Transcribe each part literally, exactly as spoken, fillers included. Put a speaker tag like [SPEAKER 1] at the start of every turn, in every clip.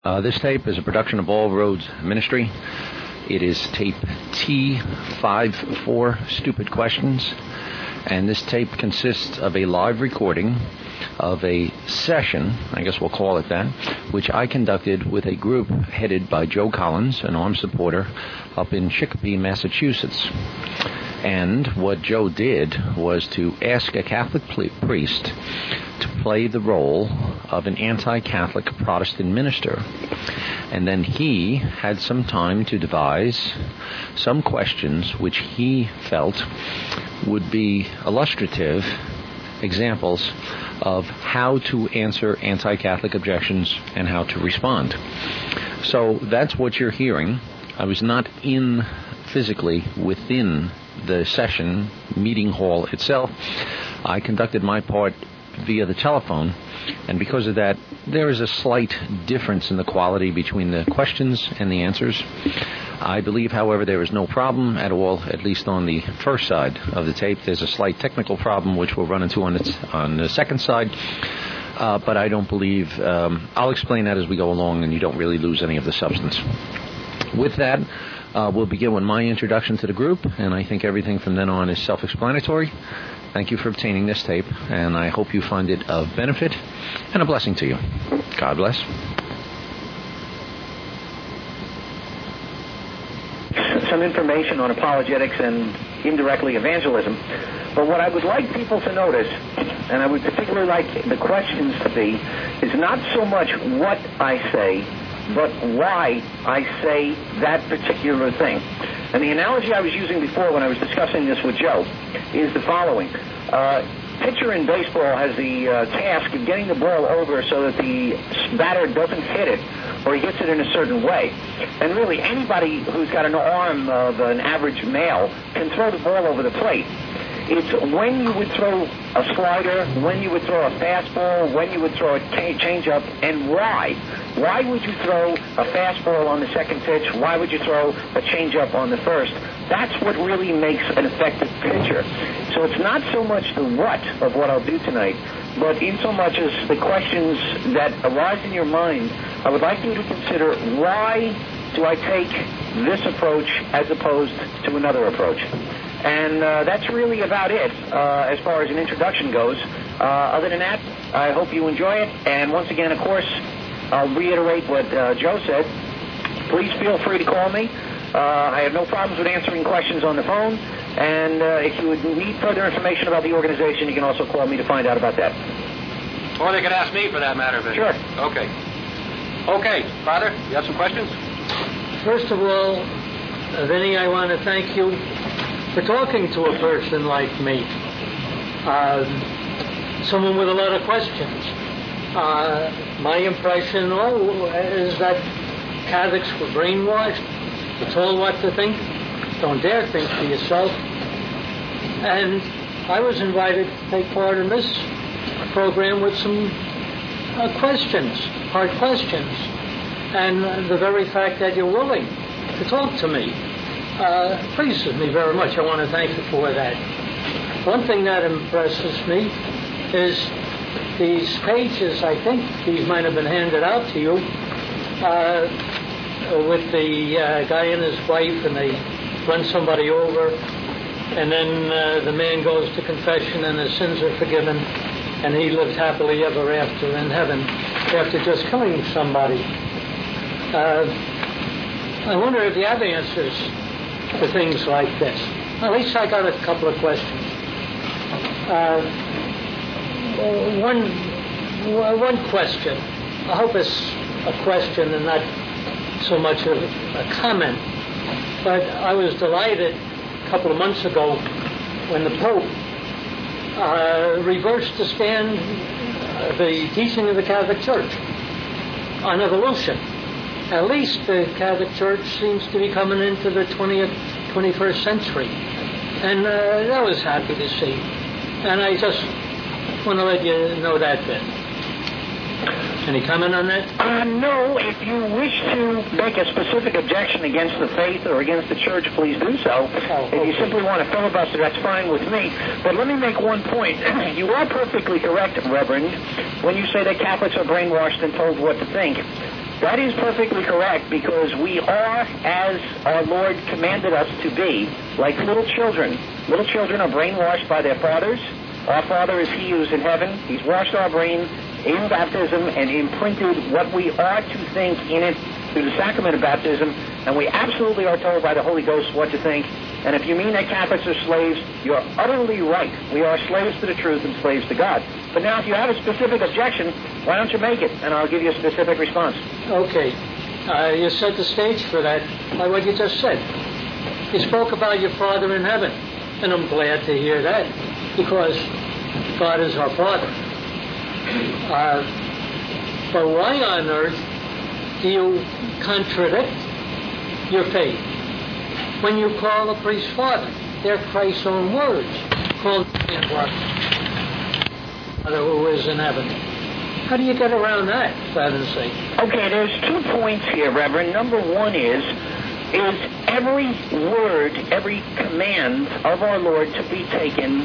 [SPEAKER 1] Uh, this tape is a production of All Roads Ministry. It is tape T fifty-four, Stupid Questions. And this tape consists of a live recording of a session, I guess we'll call it that, which I conducted with a group headed by Joe Collins, an armed supporter, up in Chicopee, Massachusetts. And what Joe did was to ask a Catholic priest to play the role of an anti-Catholic Protestant minister. And then he had some time to devise some questions which he felt would be illustrative examples of how to answer anti-Catholic objections and how to respond. So that's what you're hearing. I was not in physically within the session meeting hall itself. I conducted my part via the telephone, and because of that, there is a slight difference in the quality between the questions and the answers. I believe, however, there is no problem at all, at least on the first side of the tape. There's a slight technical problem which we'll run into on, its, on the second side, uh, but I don't believe, um, I'll explain that as we go along, and you don't really lose any of the substance. With that, uh, we'll begin with my introduction to the group, and I think everything from then on is self-explanatory. Thank you for obtaining this tape, and I hope you find it of benefit and a blessing to you. God bless.
[SPEAKER 2] Some information on apologetics and indirectly evangelism. But what I would like people to notice, and I would particularly like the questions to be, is not so much what I say, but why I say that particular thing. And the analogy I was using before when I was discussing this with Joe is the following. Uh, pitcher in baseball has the uh, task of getting the ball over so that the batter doesn't hit it or he hits it in a certain way. And really, anybody who's got an arm of an average male can throw the ball over the plate. It's when you would throw a slider, when you would throw a fastball, when you would throw a changeup, and why. Why would you throw a fastball on the second pitch? Why would you throw a changeup on the first? That's what really makes an effective pitcher. So it's not so much the what of what I'll do tonight, but in so much as the questions that arise in your mind, I would like you to consider, why do I take this approach as opposed to another approach? And uh, that's really about it uh, as far as an introduction goes. Uh, other than that, I hope you enjoy it. And once again, of course, I'll reiterate what uh, Joe said. Please feel free to call me. Uh, I have no problems with answering questions on the phone. And uh, if you would need further information about the organization, you can also call me to find out about that.
[SPEAKER 3] Or they could ask me for that matter. Vinny.
[SPEAKER 2] Sure.
[SPEAKER 3] Okay. Okay, Father, you have some questions?
[SPEAKER 4] First of all, uh, Vinny, I want to thank you for talking to a person like me, uh, someone with a lot of questions. Uh, my impression oh, is that Catholics were brainwashed. You're told what to think. Don't dare think for yourself. And I was invited to take part in this program with some uh, questions, hard questions. And uh, the very fact that you're willing to talk to me Uh, pleases me very much. I want to thank you for that. One thing that impresses me is these pages, I think these might have been handed out to you, uh, with the uh, guy and his wife, and they run somebody over, and then uh, the man goes to confession and his sins are forgiven, and he lived happily ever after in heaven after just killing somebody. Uh, I wonder if you have answers to things like this. At least I got a couple of questions. Uh, one, one question. I hope it's a question and not so much of a comment. But I was delighted a couple of months ago when the Pope uh, reversed the stand, uh, the teaching of the Catholic Church on evolution. At least the Catholic Church seems to be coming into the twentieth, twenty-first century. And uh, I was happy to see. And I just want to let you know that bit. Any comment on that?
[SPEAKER 2] Uh, no. If you wish to make a specific objection against the faith or against the church, please do so.
[SPEAKER 4] Oh, okay.
[SPEAKER 2] If you simply want to filibuster, that's fine with me. But let me make one point. You are perfectly correct, Reverend, when you say that Catholics are brainwashed and told what to think. That is perfectly correct, because we are, as our Lord commanded us to be, like little children. Little children are brainwashed by their fathers. Our Father is He who is in heaven. He's washed our brain in baptism and imprinted what we are to think in it through the sacrament of baptism, and we absolutely are told by the Holy Ghost what to think. And if you mean that Catholics are slaves, you're utterly right. We are slaves to the truth and slaves to God. But now, if you have a specific objection, why don't you make it, and I'll give you a specific response.
[SPEAKER 4] Okay. Uh, you set the stage for that by what you just said. You spoke about your Father in heaven, and I'm glad to hear that, because God is our Father. Uh, but why on earth do you contradict your faith when you call a priest Father? They're Christ's own words. Call him Father who is in heaven. How do you get around that, for heaven's sake?
[SPEAKER 2] Okay, there's two points here, Reverend. Number one is, is every word, every command of our Lord to be taken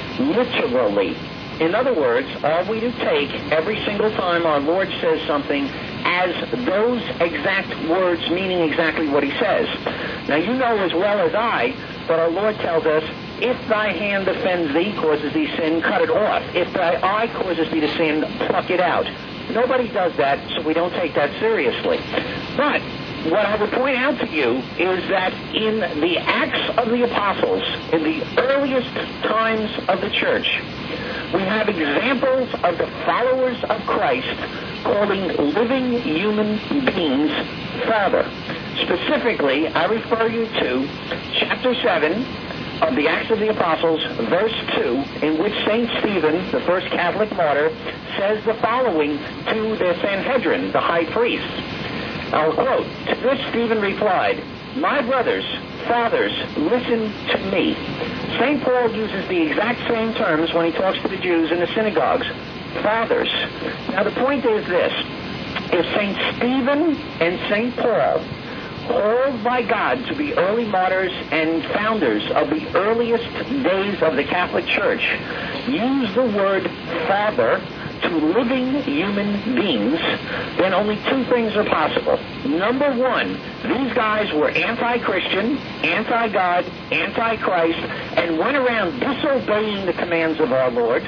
[SPEAKER 2] literally. In other words, are we to take every single time our Lord says something as those exact words meaning exactly what He says? Now, you know as well as I that our Lord tells us, if thy hand offends thee, causes thee sin, cut it off. If thy eye causes thee to sin, pluck it out. Nobody does that, so we don't take that seriously. But what I would point out to you is that in the Acts of the Apostles, in the earliest times of the church, we have examples of the followers of Christ calling living human beings Father. Specifically, I refer you to chapter seven of the Acts of the Apostles, verse two, in which Saint Stephen, the first Catholic martyr, says the following to the Sanhedrin, the high priest. I'll quote, "To this Stephen replied, my brothers, fathers, listen to me." Saint Paul uses the exact same terms when he talks to the Jews in the synagogues. Fathers. Now the point is this. If Saint Stephen and Saint Paul, called by God to be early martyrs and founders of the earliest days of the Catholic Church, use the word Father to living human beings, then only two things are possible. Number one, these guys were anti-Christian, anti-God, anti-Christ, and went around disobeying the commands of our Lord.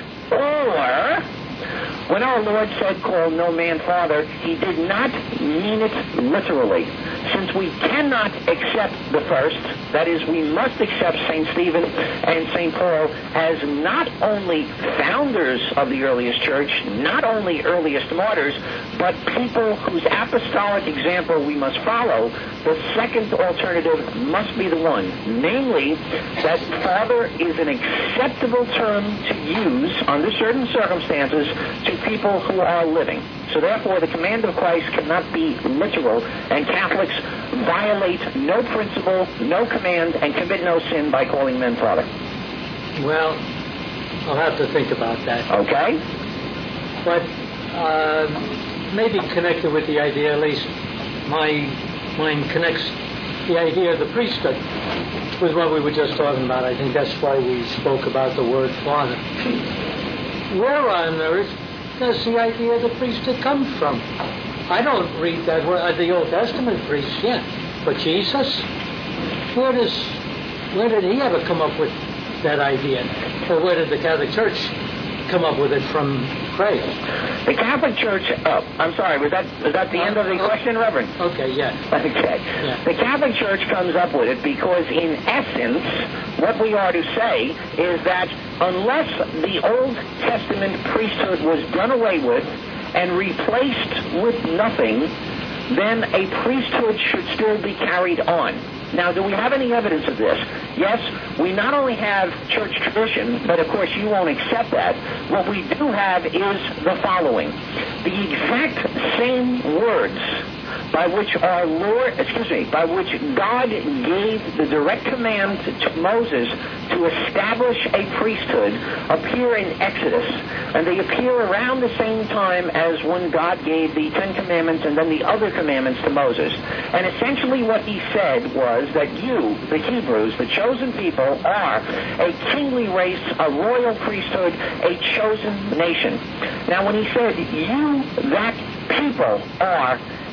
[SPEAKER 2] Or, when our Lord said, call no man Father, He did not mean it literally. Since we cannot accept the first, that is, we must accept Saint Stephen and Saint Paul as not only founders of the earliest church, not only earliest martyrs, but people whose apostolic example we must follow, the second alternative must be the one, namely that Father is an acceptable term to use under certain circumstances to people who are living. So therefore, the command of Christ cannot be literal, and Catholics violate no principle, no command, and commit no sin by calling men Father.
[SPEAKER 4] Well, I'll have to think about that.
[SPEAKER 2] Okay.
[SPEAKER 4] But uh, maybe connected with the idea, at least my mind connects the idea of the priesthood with what we were just talking about. I think that's why we spoke about the word Father. Where on earth does the idea of the priesthood come from? I don't read that word, uh, the Old Testament priests, yeah. But Jesus, where does, where did He ever come up with that idea? Or where did the Catholic Church come up with it from Christ?
[SPEAKER 2] The Catholic Church, oh, I'm sorry, was that was that the uh, end of the uh, question, Reverend?
[SPEAKER 4] Okay, yeah.
[SPEAKER 2] Okay.
[SPEAKER 4] Yeah.
[SPEAKER 2] The Catholic Church comes up with it because, in essence, what we are to say is that unless the Old Testament priesthood was done away with and replaced with nothing, then a priesthood should still be carried on. Now, do we have any evidence of this? Yes, we not only have church tradition, but of course you won't accept that. What we do have is the following. The exact same words by which our Lord, excuse me, by which God gave the direct command to Moses to establish a priesthood appear in Exodus, and they appear around the same time as when God gave the Ten Commandments and then the other commandments to Moses. And essentially what He said was that you, the Hebrews, the chosen people, are a kingly race, a royal priesthood, a chosen nation. Now when He said, you, that people, are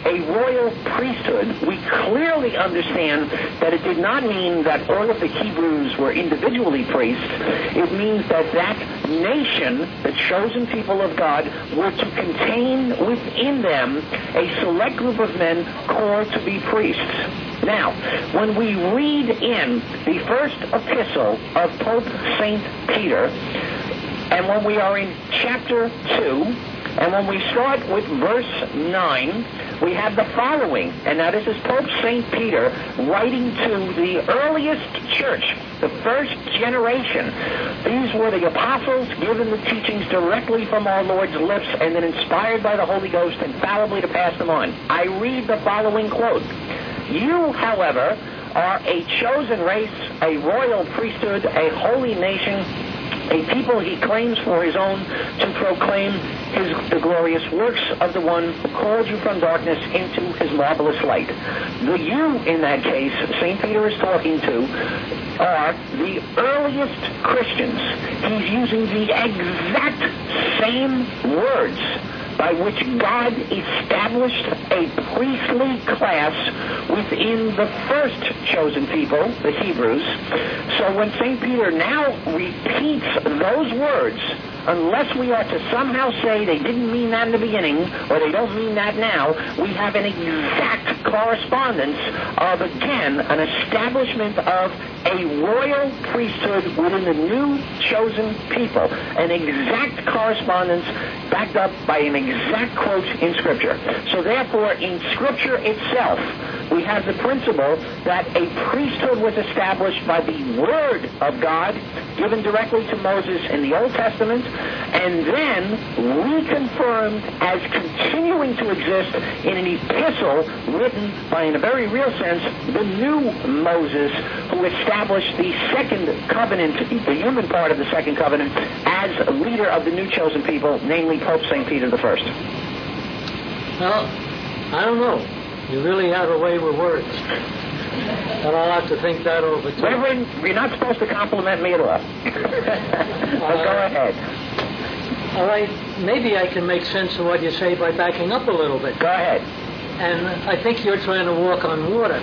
[SPEAKER 2] a royal priesthood, we clearly understand that it did not mean that all of the Hebrews were individually priests. It means that that nation, the chosen people of God, were to contain within them a select group of men called to be priests. Now, when we read in the first epistle of Pope Saint Peter, and when we are in chapter two, and when we start with verse nine, we have the following. And now this is Pope Saint Peter writing to the earliest church, the first generation. These were the apostles given the teachings directly from our Lord's lips and then inspired by the Holy Ghost infallibly to pass them on. I read the following quote. You, however, are a chosen race, a royal priesthood, a holy nation, a people he claims for his own, to proclaim his, the glorious works of the one who called you from darkness into his marvelous light. The you, in that case, Saint Peter is talking to, are the earliest Christians. He's using the exact same words by which God established a priestly class within the first chosen people, the Hebrews. So when Saint Peter now repeats those words, unless we are to somehow say they didn't mean that in the beginning, or they don't mean that now, we have an exact correspondence of, again, an establishment of a royal priesthood within the new chosen people. An exact correspondence backed up by an exact quote in Scripture. So therefore, in Scripture itself, we have the principle that a priesthood was established by the Word of God, given directly to Moses in the Old Testament, and then reconfirmed as continuing to exist in an epistle written by, in a very real sense, the new Moses, who established the second covenant, the human part of the second covenant, as a leader of the new chosen people, namely Pope Saint Peter the First.
[SPEAKER 4] Well, I don't know. You really have a way with words. And I'll have to think that over too.
[SPEAKER 2] Reverend, you're not supposed to compliment me at all. But uh, go ahead.
[SPEAKER 4] All right, maybe I can make sense of what you say by backing up a little bit.
[SPEAKER 2] Go ahead.
[SPEAKER 4] And I think you're trying to walk on water.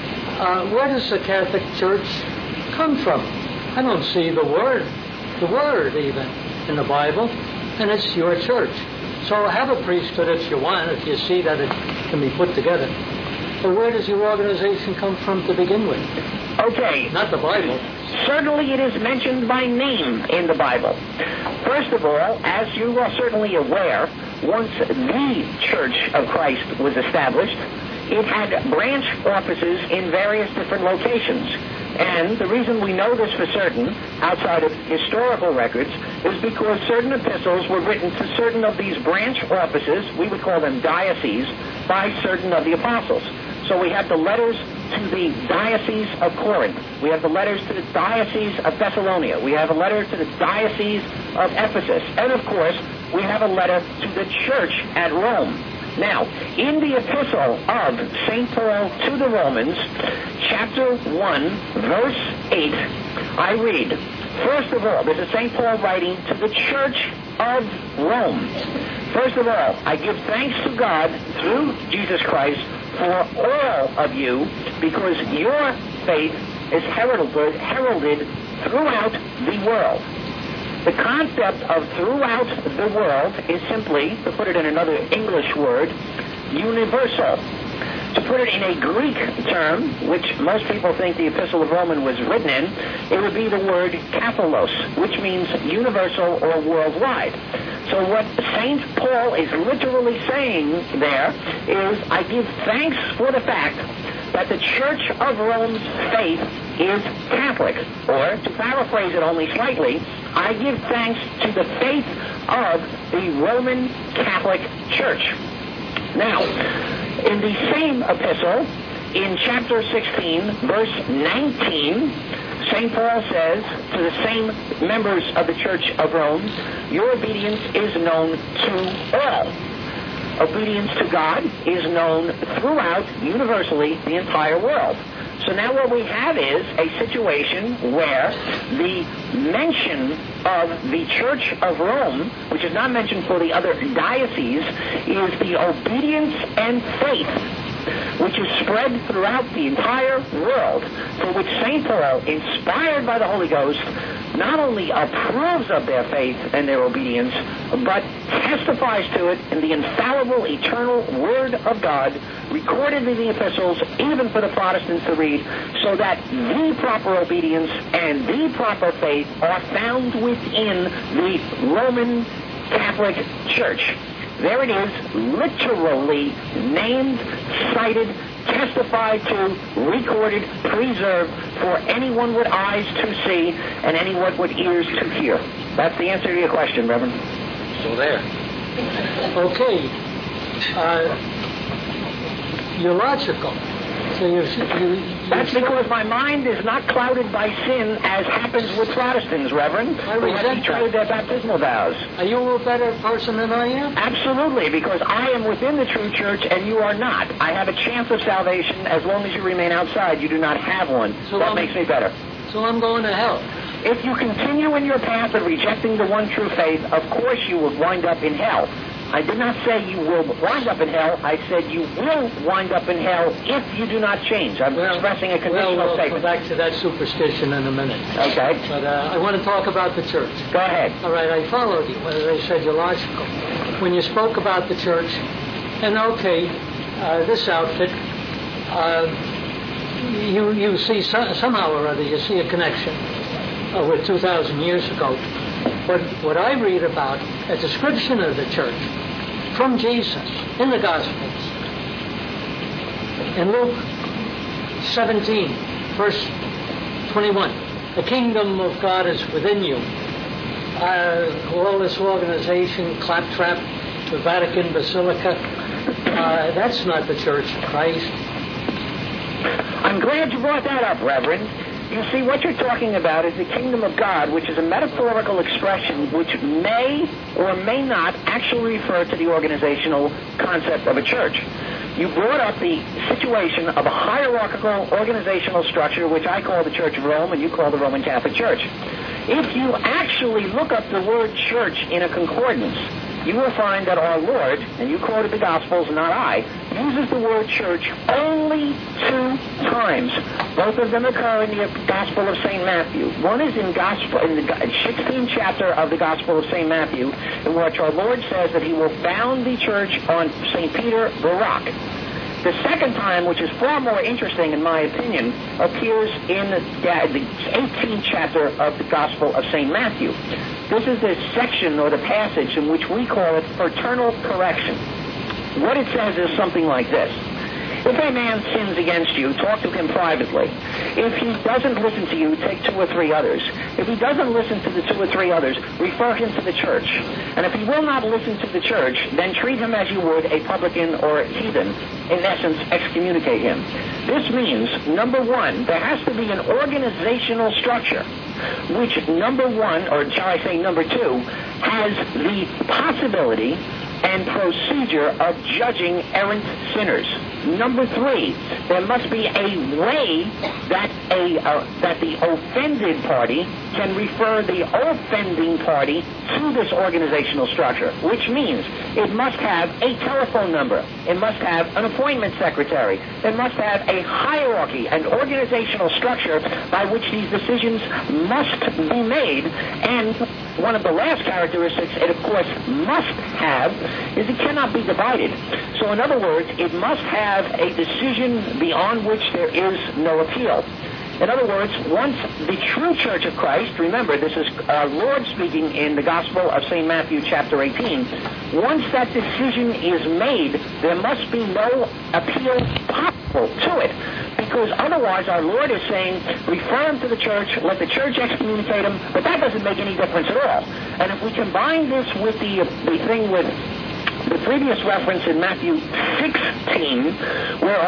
[SPEAKER 4] Uh, where does the Catholic Church come from? I don't see the word, the word even, in the Bible, and it's your church. So have a priesthood if you want, if you see that it can be put together. But where does your organization come from to begin with?
[SPEAKER 2] Okay.
[SPEAKER 4] Not the Bible.
[SPEAKER 2] Certainly it is mentioned by name in the Bible. First of all, as you are certainly aware, once the Church of Christ was established, it had branch offices in various different locations. And the reason we know this for certain, outside of historical records, is because certain epistles were written to certain of these branch offices, we would call them dioceses, by certain of the apostles. So we have the letters to the Diocese of Corinth. We have the letters to the Diocese of Thessalonica. We have a letter to the Diocese of Ephesus. And, of course, we have a letter to the church at Rome. Now, in the epistle of Saint Paul to the Romans, chapter one, verse eight, I read, first of all, this is Saint Paul writing to the church of Rome. First of all, I give thanks to God through Jesus Christ for all of you, because your faith is heralded, heralded throughout the world. The concept of throughout the world is simply, to put it in another English word, universal. To put it in a Greek term, which most people think the Epistle of Romans was written in, it would be the word katholos, which means universal or worldwide. So what Saint Paul is literally saying there is, I give thanks for the fact that the Church of Rome's faith is Catholic. Or, to paraphrase it only slightly, I give thanks to the faith of the Roman Catholic Church. Now, in the same epistle, in chapter sixteen, verse nineteen, Saint Paul says to the same members of the Church of Rome, your obedience is known to all. Obedience to God is known throughout, universally, the entire world. So now what we have is a situation where the mention of the Church of Rome, which is not mentioned for the other dioceses, is the obedience and faith which is spread throughout the entire world, for which Saint Paul, inspired by the Holy Ghost, not only approves of their faith and their obedience, but testifies to it in the infallible, eternal Word of God, recorded in the epistles, even for the Protestants to read, so that the proper obedience and the proper faith are found within the Roman Catholic Church. There it is, literally named, cited, testified to, recorded, preserved for anyone with eyes to see and anyone with ears to hear. That's the answer to your question, Reverend.
[SPEAKER 3] So there.
[SPEAKER 4] Okay. Uh, you're logical. So you, you, you
[SPEAKER 2] That's because my mind is not clouded by sin, as happens with Protestants, Reverend,
[SPEAKER 4] I
[SPEAKER 2] who have
[SPEAKER 4] resent
[SPEAKER 2] betrayed their baptismal vows.
[SPEAKER 4] Are you a better person than I am?
[SPEAKER 2] Absolutely, because I am within the true church and you are not. I have a chance of salvation as long as you remain outside. You do not have one.
[SPEAKER 4] So
[SPEAKER 2] that
[SPEAKER 4] I'm,
[SPEAKER 2] makes me better.
[SPEAKER 4] So I'm going to hell.
[SPEAKER 2] If you continue in your path of rejecting the one true faith, of course you will wind up in hell. I did not say you will wind up in hell. I said you will wind up in hell if you do not change. I'm
[SPEAKER 4] well,
[SPEAKER 2] expressing a conditional
[SPEAKER 4] well, we'll
[SPEAKER 2] statement.
[SPEAKER 4] We'll go back to that superstition in a minute.
[SPEAKER 2] Okay.
[SPEAKER 4] But uh, I want to talk about the church.
[SPEAKER 2] Go ahead.
[SPEAKER 4] All right, I followed you. As I said, you're logical. When you spoke about the church, and okay, uh, this outfit, uh, you you see so, somehow or other, you see a connection uh, with two thousand years ago. But what I read about, a description of the church from Jesus in the Gospels, in Luke seventeen, verse twenty-one, the kingdom of God is within you. Uh, all this organization, claptrap, the Vatican Basilica, uh, that's not the Church of Christ.
[SPEAKER 2] I'm glad you brought that up, Reverend. You see, what you're talking about is the kingdom of God, which is a metaphorical expression which may or may not actually refer to the organizational concept of a church. You brought up the situation of a hierarchical organizational structure, which I call the Church of Rome and you call the Roman Catholic Church. If you actually look up the word church in a concordance, you will find that our Lord, and you quoted the Gospels, not I, uses the word church only two times. Both of them occur in the Gospel of Saint Matthew. One is in Gospel in the sixteenth chapter of the Gospel of Saint Matthew, in which our Lord says that he will found the church on Saint Peter the rock. The second time, which is far more interesting in my opinion, appears in the eighteenth chapter of the Gospel of Saint Matthew. This is the section or the passage in which we call it fraternal correction. What it says is something like this. If a man sins against you, talk to him privately. If he doesn't listen to you, take two or three others. If he doesn't listen to the two or three others, refer him to the church. And if he will not listen to the church, then treat him as you would a publican or a heathen. In essence, excommunicate him. This means, number one, there has to be an organizational structure, which number one, or shall I say number two, has the possibility and procedure of judging errant sinners. Number three, there must be a way that a uh, that the offended party can refer the offending party to this organizational structure, which means it must have a telephone number, it must have an appointment secretary, it must have a hierarchy, an organizational structure by which these decisions must be made, and one of the last characteristics it, of course, must have is it cannot be divided. So, in other words, it must have a decision beyond which there is no appeal. In other words, once the true Church of Christ, remember, this is our Lord speaking in the Gospel of Saint Matthew, chapter eighteen, once that decision is made, there must be no appeal possible to it. Because otherwise our Lord is saying, refer him to the church, let the church excommunicate him, but that doesn't make any difference at all. And if we combine this with the, the thing with the previous reference in Matthew sixteen, where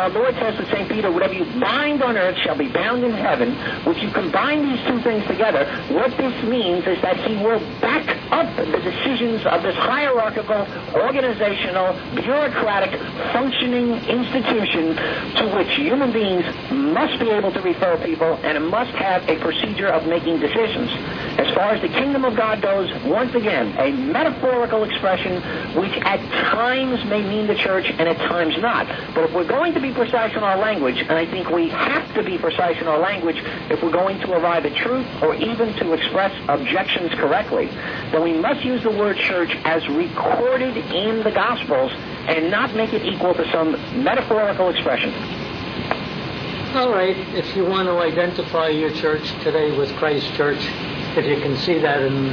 [SPEAKER 2] our Lord says to Saint Peter, whatever you bind on earth shall be bound in heaven, which you combine these two things together, what this means is that he will back up the decisions of this hierarchical, organizational, bureaucratic, functioning institution to which human beings must be able to refer people and must have a procedure of making decisions. As far as the kingdom of God goes, once again, a metaphorical expression which at times may mean the church and at times not. But if we're going to be precise in our language, and I think we have to be precise in our language if we're going to arrive at truth or even to express objections correctly, then we must use the word church as recorded in the Gospels and not make it equal to some metaphorical expression.
[SPEAKER 4] All right, if you want to identify your church today with Christ Church, if you can see that in,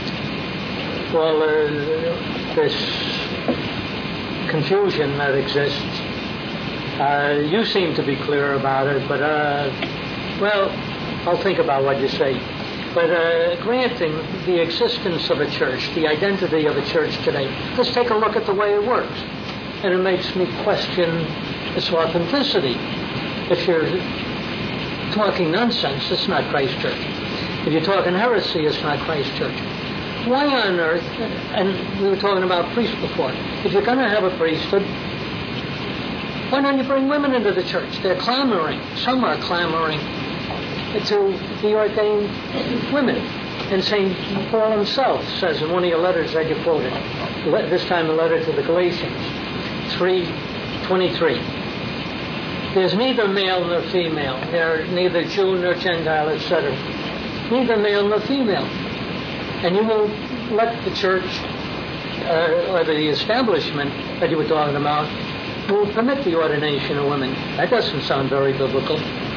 [SPEAKER 4] well, uh, this confusion that exists, uh, you seem to be clear about it, but, uh, well, I'll think about what you say. But uh, granting the existence of a church, the identity of a church today, let's take a look at the way it works. And it makes me question its authenticity. If you're talking nonsense, it's not Christ Church. If you're talking heresy, it's not Christ Church. Why on earth, and we were talking about priests before, if you're going to have a priesthood, why don't you bring women into the church? They're clamoring. Some are clamoring to be ordained women. And Saint Paul himself says in one of your letters that you quoted, this time a letter to the Galatians, three twenty-three. There's neither male nor female. There are neither Jew nor Gentile, et cetera. Neither male nor female. And you will let the church, uh, or the establishment that you were talking about, will permit the ordination of women. That doesn't sound very biblical.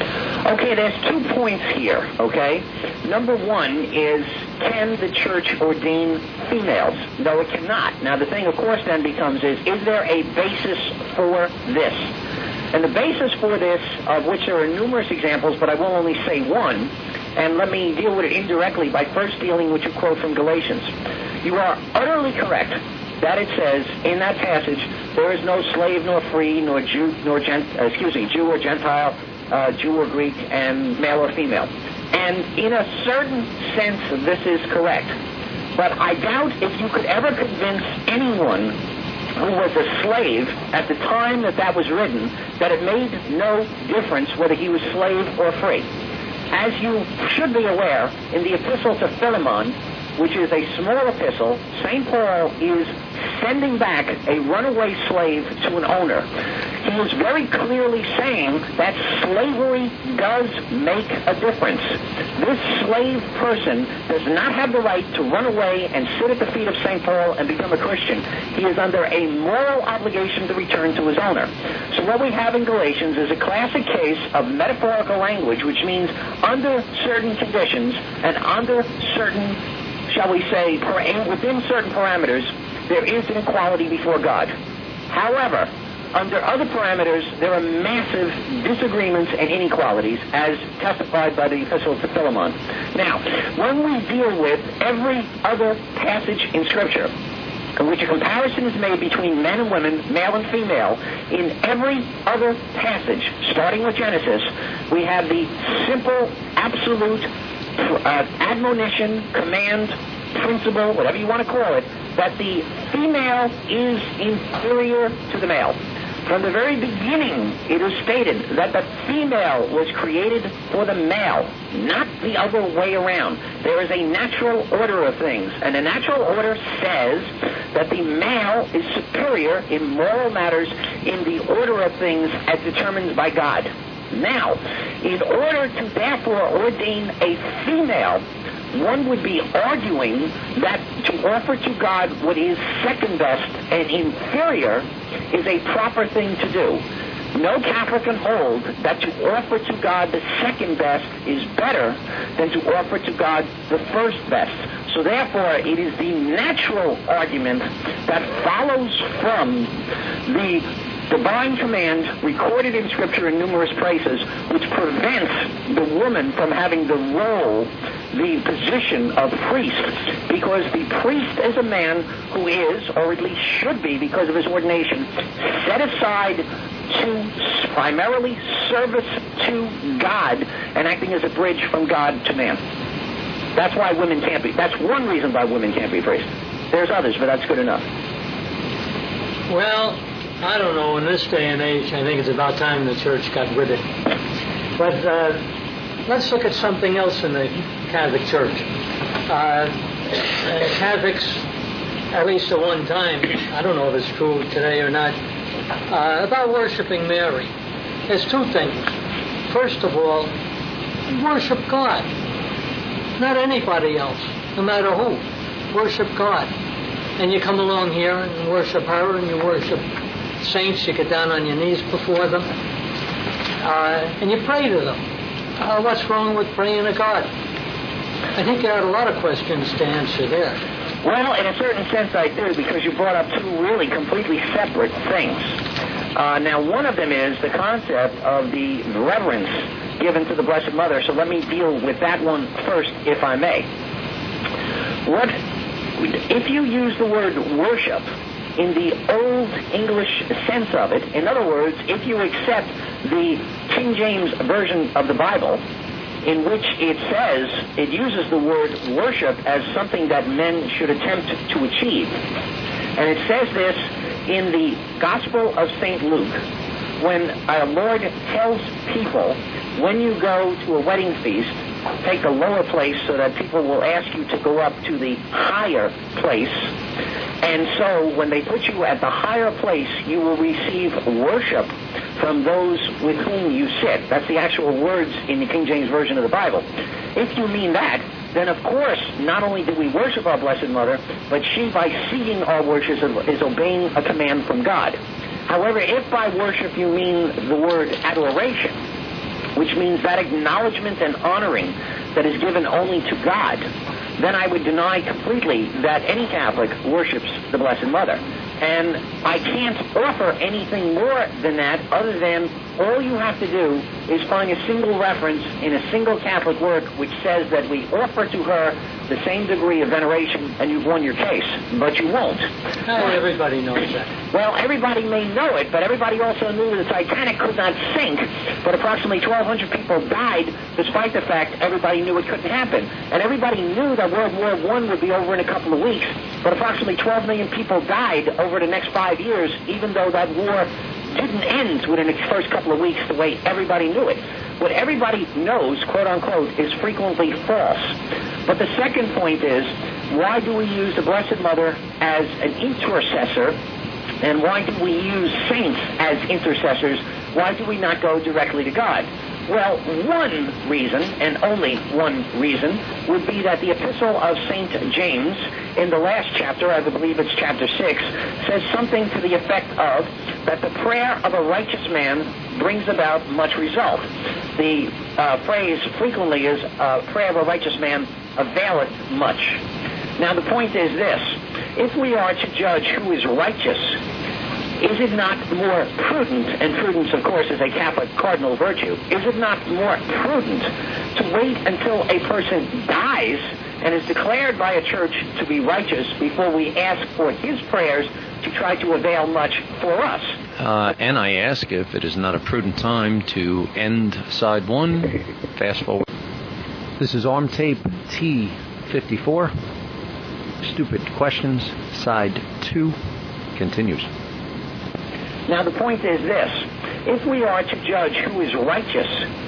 [SPEAKER 2] Okay, there's two points here, okay? Number one is, can the church ordain females? No, it cannot. Now, the thing, of course, then becomes is, is there a basis for this? And the basis for this, of which there are numerous examples, but I will only say one, and let me deal with it indirectly by first dealing with your quote from Galatians. You are utterly correct that it says in that passage, there is no slave nor free, nor Jew, nor Gent, uh, excuse me, Jew or Gentile, uh, Jew or Greek, and male or female. And in a certain sense, this is correct. But I doubt if you could ever convince anyone who was a slave at the time that that was written that it made no difference whether he was slave or free. As you should be aware, in the epistle to Philemon, which is a small epistle, Saint Paul is sending back a runaway slave to an owner. He is very clearly saying that slavery does make a difference. This slave person does not have the right to run away and sit at the feet of Saint Paul and become a Christian. He is under a moral obligation to return to his owner. So what we have in Galatians is a classic case of metaphorical language, which means under certain conditions and under certain, shall we say, within certain parameters, there is an equality before God. However, under other parameters, there are massive disagreements and inequalities, as testified by the Epistle to Philemon. Now, when we deal with every other passage in Scripture in which a comparison is made between men and women, male and female, in every other passage, starting with Genesis, we have the simple, absolute uh, admonition, command, principle, whatever you want to call it, that the female is inferior to the male. From the very beginning, it is stated that the female was created for the male, not the other way around. There is a natural order of things, and the natural order says that the male is superior in moral matters in the order of things as determined by God. Now, in order to therefore ordain a female, one would be arguing that to offer to God what is second best and inferior is a proper thing to do. No Catholic can hold that to offer to God the second best is better than to offer to God the first best. So therefore, it is the natural argument that follows from the divine command recorded in Scripture in numerous places, which prevents the woman from having the role, the position of priest, because the priest is a man who is, or at least should be because of his ordination, set aside to primarily service to God and acting as a bridge from God to man. That's why women can't be. That's one reason why women can't be priests. There's others, but that's good enough.
[SPEAKER 4] Well, I don't know. In this day and age, I think it's about time the church got rid of it. But uh, let's look at something else in the Catholic Church. Uh, Catholics, at least at one time, I don't know if it's true today or not, uh, about worshiping Mary. There's two things. First of all, worship God. Not anybody else, no matter who. Worship God. And you come along here and worship her, and you worship saints. You get down on your knees before them, uh, and you pray to them. Uh, what's wrong with praying to God? I think you had a lot of questions to answer there.
[SPEAKER 2] Well, in a certain sense I do, because you brought up two really completely separate things. Uh, now, one of them is the concept of the reverence given to the Blessed Mother, so let me deal with that one first, if I may. What, if you use the word worship in the Old English sense of it, in other words, if you accept the King James Version of the Bible, in which it says, it uses the word worship as something that men should attempt to achieve. And it says this in the Gospel of Saint Luke, when our Lord tells people, when you go to a wedding feast, take the lower place so that people will ask you to go up to the higher place. And so when they put you at the higher place, you will receive worship from those with whom you sit. That's the actual words in the King James Version of the Bible. If you mean that, then of course, not only do we worship our Blessed Mother, but she, by seeing our worship, is obeying a command from God. However, if by worship you mean the word adoration, which means that acknowledgement and honoring that is given only to God, then I would deny completely that any Catholic worships the Blessed Mother. And I can't offer anything more than that, other than all you have to do is find a single reference in a single Catholic work which says that we offer to her the same degree of veneration, and you've won your case. But you won't.
[SPEAKER 4] Well, everybody knows that.
[SPEAKER 2] Well, everybody may know it, but everybody also knew that the Titanic could not sink, but approximately twelve hundred people died, despite the fact everybody knew it couldn't happen. And everybody knew that World War One would be over in a couple of weeks, but approximately twelve million people died over the next five years, even though that war didn't end within the first couple of weeks the way everybody knew it. What everybody knows, quote-unquote, is frequently false. But the second point is, why do we use the Blessed Mother as an intercessor, and why do we use saints as intercessors? Why do we not go directly to God? Well, one reason, and only one reason, would be that the Epistle of Saint James, in the last chapter, I believe it's chapter six, says something to the effect of that the prayer of a righteous man brings about much result. The uh, phrase frequently is, uh, prayer of a righteous man availeth much. Now, the point is this. If we are to judge who is righteous, is it not more prudent, and prudence, of course, is a Catholic cardinal virtue, is it not more prudent to wait until a person dies and is declared by a church to be righteous before we ask for his prayers to try to avail much for us?
[SPEAKER 1] Uh, and I ask if it is not a prudent time to end side one. Fast forward. This is arm tape T fifty-four. Stupid questions, side two continues.
[SPEAKER 2] Now, the point is this. If we are to judge who is righteous,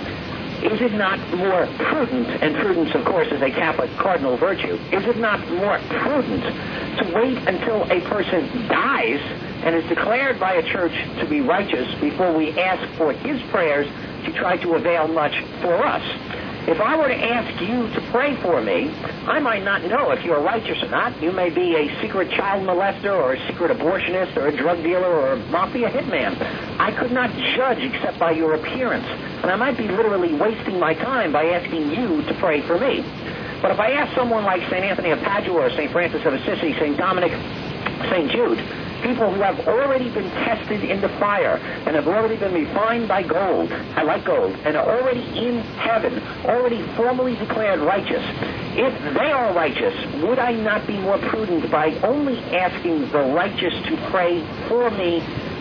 [SPEAKER 2] is it not more prudent, and prudence, of course, is a Catholic cardinal virtue, is it not more prudent to wait until a person dies and is declared by a church to be righteous before we ask for his prayers to try to avail much for us? If I were to ask you to pray for me, I might not know if you're righteous or not. You may be a secret child molester or a secret abortionist or a drug dealer or a mafia hitman. I could not judge except by your appearance, and I might be literally wasting my time by asking you to pray for me. But if I ask someone like Saint Anthony of Padua or Saint Francis of Assisi, Saint Dominic, Saint Jude, people who have already been tested in the fire and have already been refined by gold, I like gold, and are already in heaven, already formally declared righteous, if they are righteous, would I not be more prudent by only asking the righteous to pray for me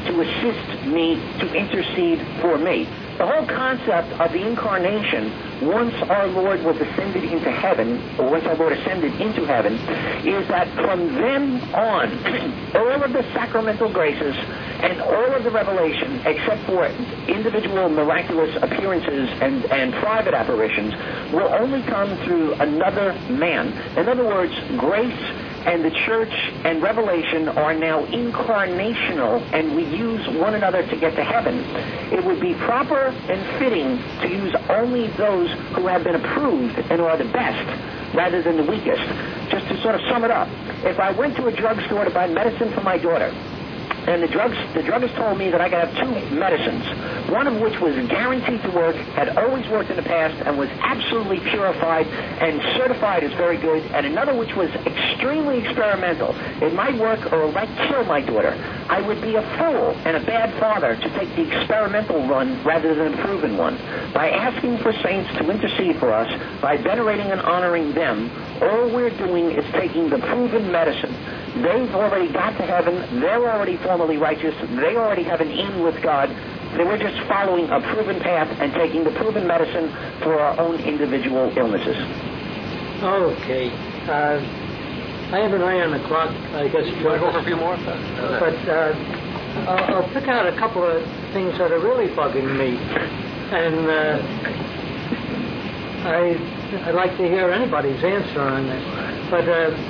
[SPEAKER 2] to assist me, to intercede for me. The whole concept of the incarnation, once our Lord was ascended into heaven, or once our Lord ascended into heaven, is that from then on, all of the sacramental graces and all of the revelation, except for individual miraculous appearances and, and private apparitions, will only come through another man. In other words, grace and the church and revelation are now incarnational, and we use one another to get to heaven. It would be proper and fitting to use only those who have been approved and are the best, rather than the weakest. Just to sort of sum it up, if I went to a drugstore to buy medicine for my daughter, and the drugs, the druggist told me that I could have two medicines, one of which was guaranteed to work, had always worked in the past, and was absolutely purified and certified as very good, and another which was extremely experimental. It might work or it might kill my daughter. I would be a fool and a bad father to take the experimental run rather than the proven one. By asking for saints to intercede for us, by venerating and honoring them, all we're doing is taking the proven medicine. They've already got to heaven. They're already formally righteous. They already have an in with God. They were just following a proven path and taking the proven medicine for our own individual illnesses.
[SPEAKER 4] Okay. Uh, I have an eye on the clock, I guess.
[SPEAKER 3] You want to go for a few more?
[SPEAKER 4] But uh, I'll, I'll pick out a couple of things that are really bugging me. And uh, I, I'd like to hear anybody's answer on this. But... Uh,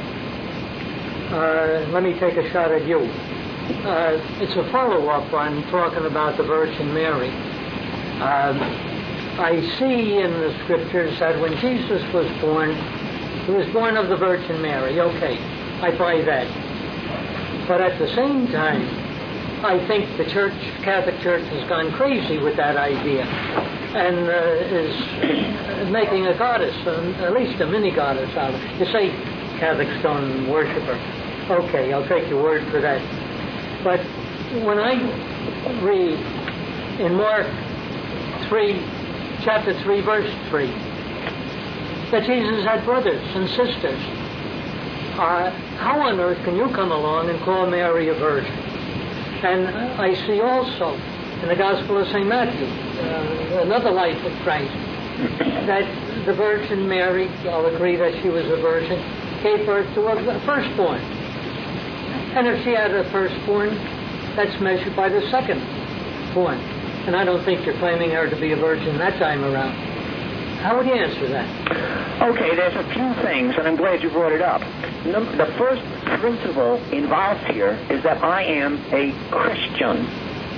[SPEAKER 4] Uh, let me take a shot at you. Uh, it's a follow-up on talking about the Virgin Mary. Uh, I see in the scriptures that when Jesus was born, he was born of the Virgin Mary. Okay, I buy that. But at the same time, I think the Church, Catholic Church, has gone crazy with that idea and uh, is making a goddess, um, at least a mini goddess out of it. You say Catholics don't worship her. Okay, I'll take your word for that. But when I read in Mark three, chapter three, verse three, that Jesus had brothers and sisters, uh, how on earth can you come along and call Mary a virgin? And I see also in the Gospel of Saint Matthew, uh, another life of Christ, that the Virgin Mary, I'll agree that she was a virgin, gave birth to a firstborn. And if she had a firstborn, that's measured by the second born. And I don't think you're claiming her to be a virgin that time around. How would you answer that?
[SPEAKER 2] Okay, there's a few things, and I'm glad you brought it up. The first principle involved here is that I am a Christian.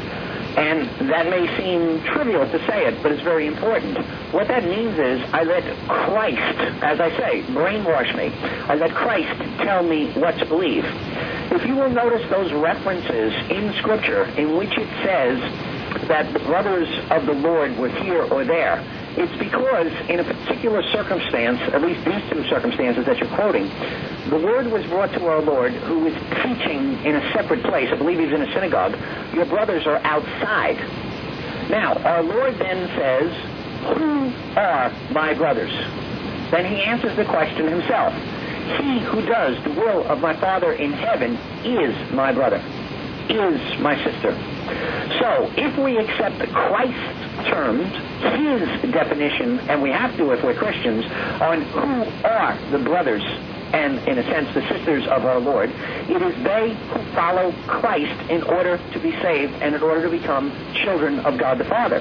[SPEAKER 2] And that may seem trivial to say it, but it's very important. What that means is I let Christ, as I say, brainwash me. I let Christ tell me what to believe. If you will notice those references in Scripture in which it says that the brothers of the Lord were here or there, it's because in a particular circumstance, at least these two circumstances that you're quoting, the word was brought to our Lord, who was teaching in a separate place. I believe he was in a synagogue. Your brothers are outside. Now, our Lord then says, who are my brothers? Then he answers the question himself. He who does the will of my Father in heaven is my brother, is my sister. So, if we accept Christ's terms, his definition, and we have to if we're Christians, on who are the brothers and, in a sense, the sisters of our Lord, it is they who follow Christ in order to be saved and in order to become children of God the Father.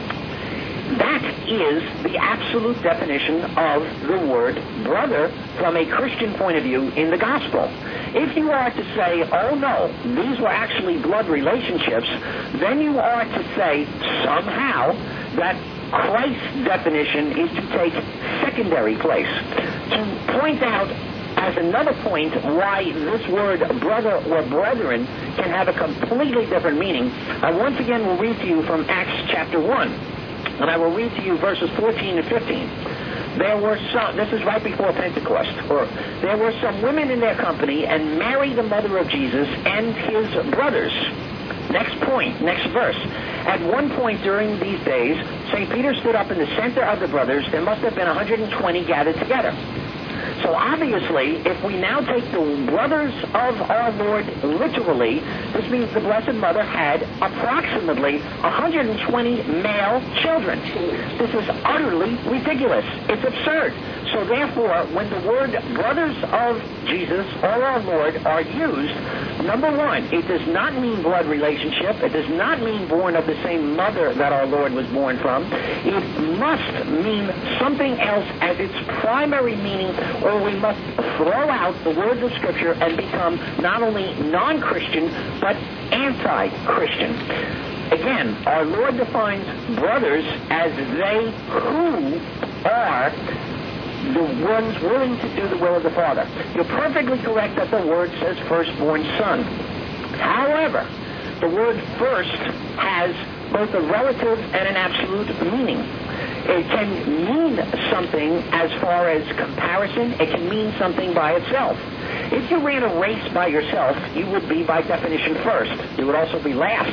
[SPEAKER 2] That is the absolute definition of the word brother from a Christian point of view in the gospel. If you are to say, oh no, these were actually blood relationships, then you are to say somehow that Christ's definition is to take secondary place. To point out as another point why this word brother or brethren can have a completely different meaning, I once again will read to you from Acts chapter one. And I will read to you verses fourteen and fifteen. There were some, this is right before Pentecost, or there were some women in their company, and Mary, the mother of Jesus, and his brothers. Next point, next verse. At one point during these days, Saint Peter stood up in the center of the brothers. There must have been one hundred twenty gathered together. So obviously, if we now take the brothers of our Lord literally, this means the Blessed Mother had approximately one hundred twenty male children. This is utterly ridiculous. It's absurd. So therefore, when the word brothers of Jesus or our Lord are used, number one, it does not mean blood relationship. It does not mean born of the same mother that our Lord was born from. It must mean something else as its primary meaning, or we must throw out the words of Scripture and become not only non-Christian, but anti-Christian. Again, our Lord defines brothers as they who are the ones willing to do the will of the Father. You're perfectly correct that the word says firstborn son. However, the word first has both a relative and an absolute meaning. It can mean something as far as comparison. It can mean something by itself. If you ran a race by yourself, you would be by definition first. You would also be last.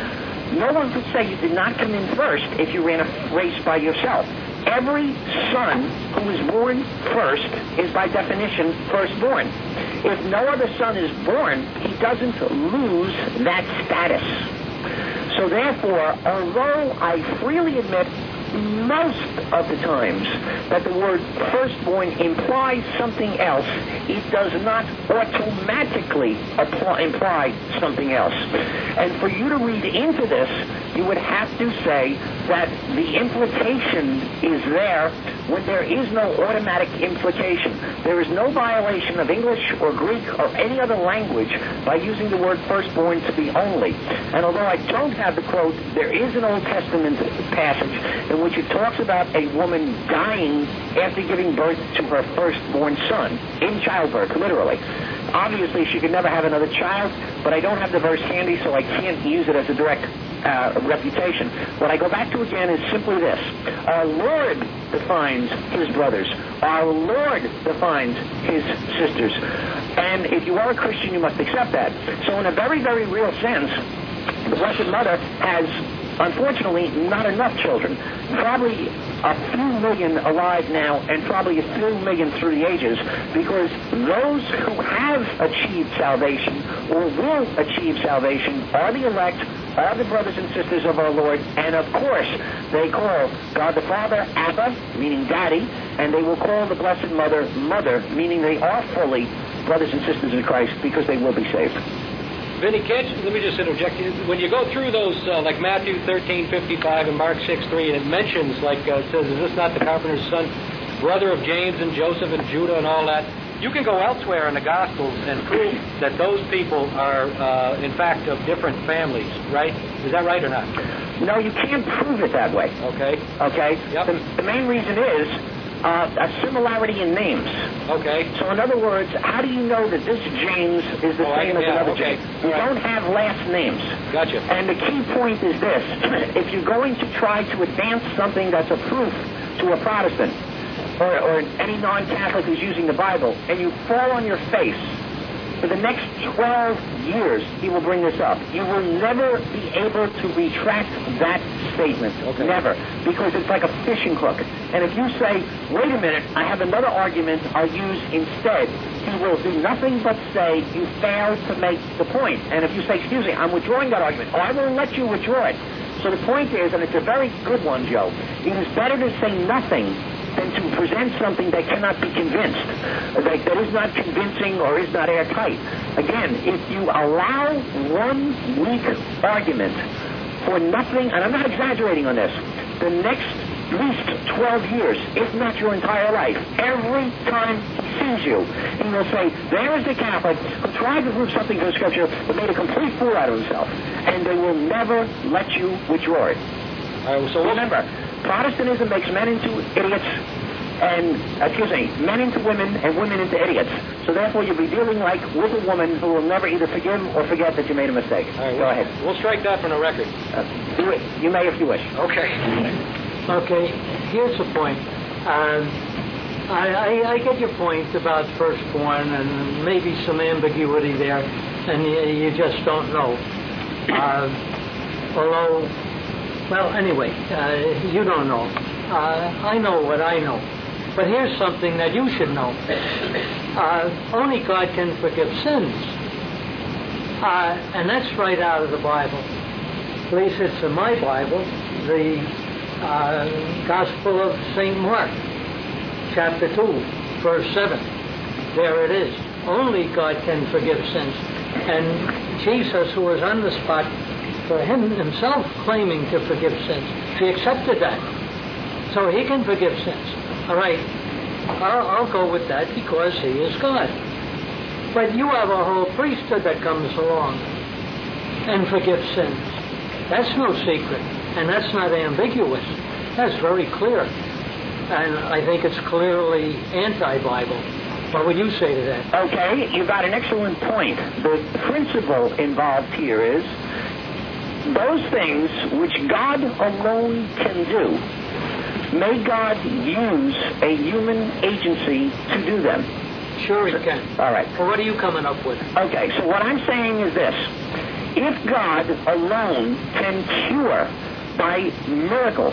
[SPEAKER 2] No one could say you did not come in first if you ran a race by yourself. Every son who is born first is by definition firstborn. If no other son is born, he doesn't lose that status. So therefore, although I freely admit most of the times that the word firstborn implies something else, it does not automatically apply, imply something else. And for you to read into this, you would have to say that the implication is there when there is no automatic implication. There is no violation of English or Greek or any other language by using the word firstborn to be only. And although I don't have the quote, there is an Old Testament passage in which it talks about a woman dying after giving birth to her firstborn son, in childbirth, literally. Obviously, she could never have another child, but I don't have the verse handy, so I can't use it as a direct uh, refutation. What I go back to again is simply this. Our Lord defines his brothers. Our Lord defines his sisters. And if you are a Christian, you must accept that. So in a very, very real sense, the Blessed Mother has, unfortunately, not enough children. Probably a few million alive now, and probably a few million through the ages, because those who have achieved salvation or will achieve salvation are the elect, are the brothers and sisters of our Lord, and of course they call God the Father Abba, meaning Daddy, and they will call the Blessed Mother Mother, meaning they are fully brothers and sisters in Christ because they will be saved.
[SPEAKER 3] Vinny, can't you, let me just interject. When you go through those, uh, like Matthew thirteen fifty-five and Mark six three, and it mentions, like uh, it says, is this not the carpenter's son, brother of James and Joseph and Judah and all that? You can go elsewhere in the Gospels and prove that those people are, uh, in fact, of different families, right? Is that right or not?
[SPEAKER 2] No, you can't prove it that way.
[SPEAKER 3] Okay.
[SPEAKER 2] Okay?
[SPEAKER 3] Yep.
[SPEAKER 2] The, the main reason is Uh, a similarity in names.
[SPEAKER 3] Okay.
[SPEAKER 2] So in other words, how do you know that this James is the
[SPEAKER 3] oh,
[SPEAKER 2] same
[SPEAKER 3] I,
[SPEAKER 2] as
[SPEAKER 3] yeah,
[SPEAKER 2] another
[SPEAKER 3] okay.
[SPEAKER 2] James? You
[SPEAKER 3] right.
[SPEAKER 2] don't have last names.
[SPEAKER 3] Gotcha.
[SPEAKER 2] And the key point is this. If you're going to try to advance something that's a proof to a Protestant or, or any non-Catholic who's using the Bible, and you fall on your face, for the next twelve years, he will bring this up. You will never be able to retract that statement.
[SPEAKER 3] Okay.
[SPEAKER 2] Never. Because it's like a fishing hook. And if you say, wait a minute, I have another argument I'll use instead, he will do nothing but say, you failed to make the point. And if you say, excuse me, I'm withdrawing that argument, oh, I won't let you withdraw it. So the point is, and it's a very good one, Joe, it is better to say nothing than to present something that cannot be convinced, that, that is not convincing or is not airtight. Again, if you allow one weak argument for nothing, and I'm not exaggerating on this, the next at least twelve years, if not your entire life, every time he sees you, he will say, there is the Catholic who tried to prove something from Scripture but made a complete fool out of himself, and they will never let you withdraw it.
[SPEAKER 3] All right, so
[SPEAKER 2] remember, Protestantism makes men into idiots, and, excuse me, men into women and women into idiots. So therefore you'll be dealing like with a woman who will never either forgive or forget that you made a mistake.
[SPEAKER 3] All right,
[SPEAKER 2] Go
[SPEAKER 3] we'll,
[SPEAKER 2] ahead.
[SPEAKER 3] We'll strike that from the record.
[SPEAKER 2] Uh, do it. You may if you wish.
[SPEAKER 3] Okay.
[SPEAKER 4] Okay, here's the point. Um, I, I, I get your point about firstborn and maybe some ambiguity there, and you, you just don't know. Uh, although, well, anyway, uh, you don't know. Uh, I know what I know. But here's something that you should know. Uh, only God can forgive sins. Uh, and that's right out of the Bible. At least it's in my Bible, the uh, Gospel of Saint Mark, chapter two, verse seven. There it is. Only God can forgive sins. And Jesus, who was on the spot for him himself claiming to forgive sins, he accepted that. So he can forgive sins. All right, I'll, I'll go with that because he is God. But you have a whole priesthood that comes along and forgives sins. That's no secret, and that's not ambiguous. That's very clear. And I think it's clearly anti-Bible. What would you say to that?
[SPEAKER 2] Okay, you've got an excellent point. The principle involved here is those things which God alone can do, may God use a human agency to do them.
[SPEAKER 4] Sure he can.
[SPEAKER 2] All right.
[SPEAKER 4] Well, what are you coming up with?
[SPEAKER 2] Okay, so what I'm saying is this. If God alone can cure by miracles,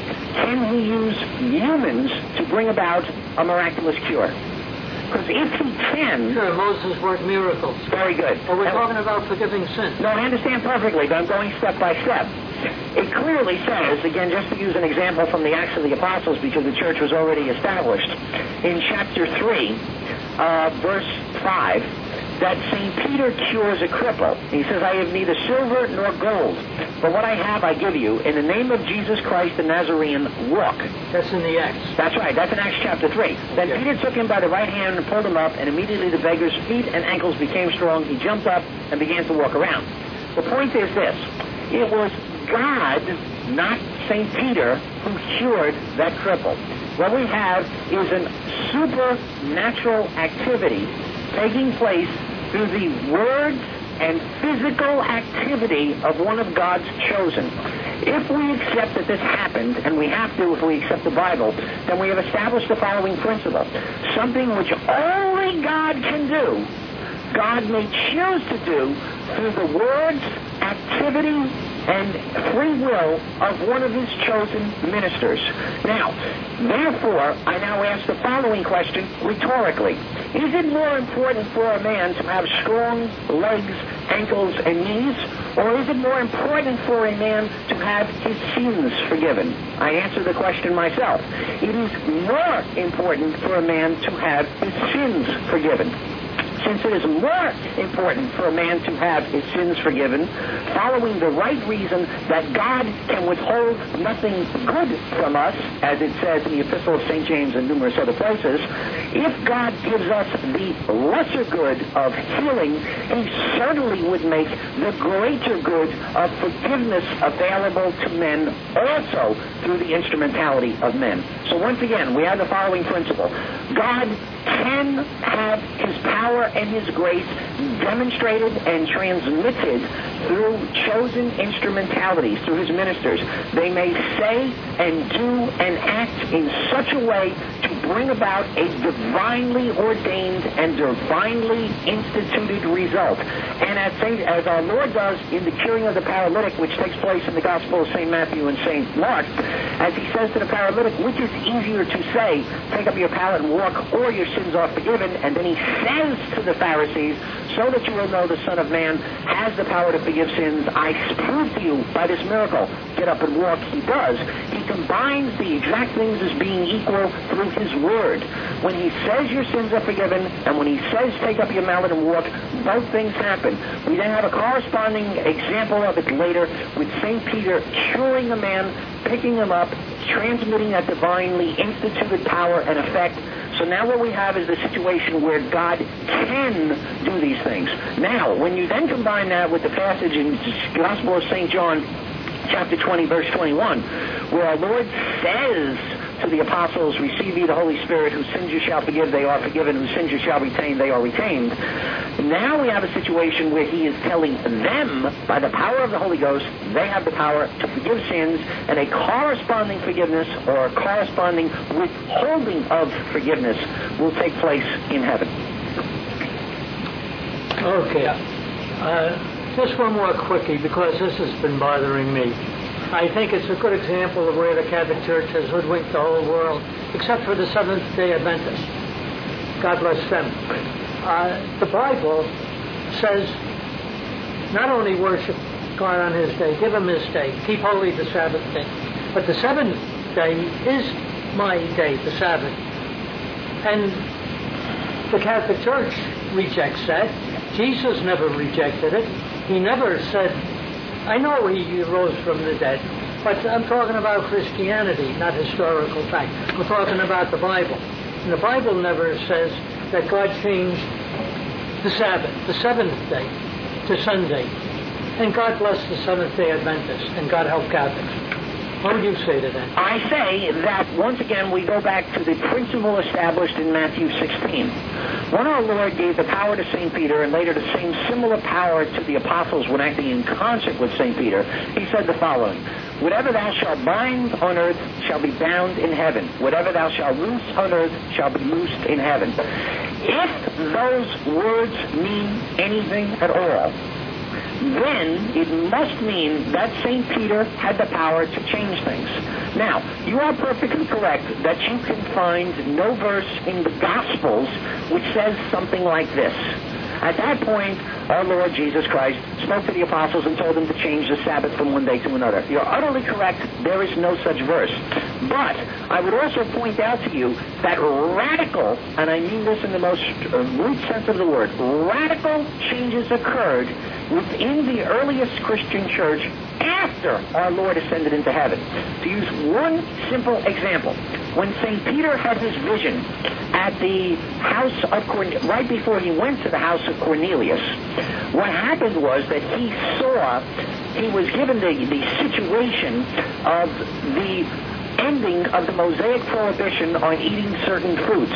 [SPEAKER 2] can he use humans to bring about a miraculous cure? Because if he can...
[SPEAKER 4] Sure, Moses worked miracles.
[SPEAKER 2] Very good.
[SPEAKER 4] But we're
[SPEAKER 2] and,
[SPEAKER 4] talking about forgiving sin.
[SPEAKER 2] No, I understand perfectly, but I'm going step by step. It clearly says, again, just to use an example from the Acts of the Apostles, because the church was already established, in chapter three, uh, verse five, that Saint Peter cures a cripple. He says, I have neither silver nor gold, but what I have I give you. In the name of Jesus Christ the Nazarene, walk.
[SPEAKER 4] That's in the Acts.
[SPEAKER 2] That's right. That's in Acts chapter three. Then yeah. Peter took him by the right hand and pulled him up, and immediately the beggar's feet and ankles became strong. He jumped up and began to walk around. The point is this. It was God, not Saint Peter, who cured that cripple. What we have is a supernatural activity taking place through the words and physical activity of one of God's chosen. If we accept that this happened, and we have to if we accept the Bible, then we have established the following principle. Something which only God can do, God may choose to do through the words, activity, and free will of one of his chosen ministers. Now, therefore, I now ask the following question rhetorically. Is it more important for a man to have strong legs, ankles, and knees, or is it more important for a man to have his sins forgiven? I answer the question myself. It is more important for a man to have his sins forgiven. Since it is more important for a man to have his sins forgiven, following the right reason that God can withhold nothing good from us, as it says in the Epistle of Saint James and numerous other places, if God gives us the lesser good of healing, he certainly would make the greater good of forgiveness available to men also through the instrumentality of men. So once again, we have the following principle. God can have his power and his grace demonstrated and transmitted through chosen instrumentalities, through his ministers. They may say and do and act in such a way to bring about a divinely ordained and divinely instituted result. And as, Saint, as our Lord does in the curing of the paralytic, which takes place in the Gospel of Saint Matthew and Saint Mark, as he says to the paralytic, which is easier to say, take up your pallet and walk, or your sins are forgiven, and then he says to the Pharisees, so that you will know the Son of Man has the power to forgive sins, I prove to you by this miracle, get up and walk. He does. He combines the exact things as being equal through his word. When he says your sins are forgiven, and when he says take up your mallet and walk, both things happen. We then have a corresponding example of it later with Saint Peter curing a man, picking him up, transmitting that divinely instituted power and effect. So now what we have is the situation where God can do these things. Now, when you then combine that with the passage in the Gospel of Saint John, chapter twenty, verse twenty-one, where our Lord says to the apostles, receive ye the Holy Spirit, whose sins you shall forgive, they are forgiven, whose sins you shall retain, they are retained. Now we have a situation where he is telling them, by the power of the Holy Ghost, they have the power to forgive sins, and a corresponding forgiveness or a corresponding withholding of forgiveness will take place in heaven.
[SPEAKER 4] Okay. Uh, just one more quickie, because this has been bothering me. I think it's a good example of where the Catholic Church has hoodwinked the whole world, except for the Seventh-day Adventists. God bless them. Uh, the Bible says not only worship God on His day, give Him His day, keep holy the Sabbath day, but the seventh day is my day, the Sabbath. And the Catholic Church rejects that. Jesus never rejected it. He never said, I know He rose from the dead, but I'm talking about Christianity, not historical fact. We're talking about the Bible. And the Bible never says that God changed the Sabbath, the seventh day, to Sunday. And God bless the Seventh-day Adventists, and God help Catholics. What would you say to that?
[SPEAKER 2] I say that, once again, we go back to the principle established in Matthew sixteen. When our Lord gave the power to Saint Peter, and later the same similar power to the apostles when acting in concert with Saint Peter, He said the following: whatever thou shalt bind on earth shall be bound in heaven. Whatever thou shalt loose on earth shall be loosed in heaven. If those words mean anything at all, then it must mean that Saint Peter had the power to change things. Now, you are perfectly correct that you can find no verse in the Gospels which says something like this. At that point, our Lord Jesus Christ spoke to the apostles and told them to change the Sabbath from one day to another. You're utterly correct. There is no such verse. But I would also point out to you that radical, and I mean this in the most root sense of the word, radical changes occurred within the earliest Christian church after our Lord ascended into heaven. To use one simple example, when Saint Peter had his vision at the house of Cornelius, right before he went to the house of Cornelius, what happened was that he saw, he was given the, the situation of the ending of the Mosaic prohibition on eating certain foods.